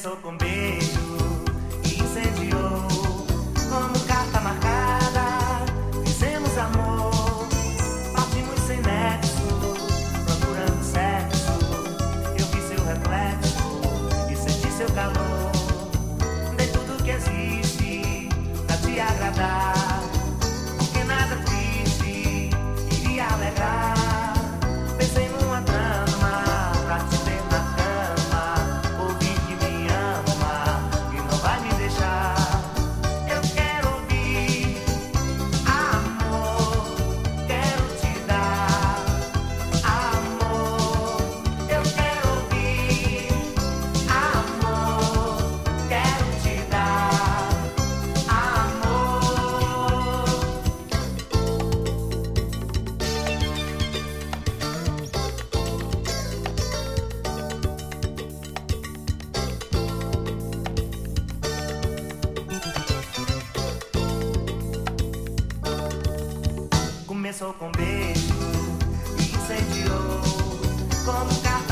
Começou com beijo e incendiou como carta marcada. Fizemos amor, partimos sem nexo, procurando sexo. Eu vi seu reflexo e senti seu calor. Dei tudo que existe pra te agradar, porque nada triste iria alegrar. Pensei numa trama pra te ter na cama, ouvir que me ama e não vai me deixar. Eu quero ouvir amor, quero te dar amor. Eu quero ouvir amor, quero te dar amor. Começou com beijo e incendiou como carta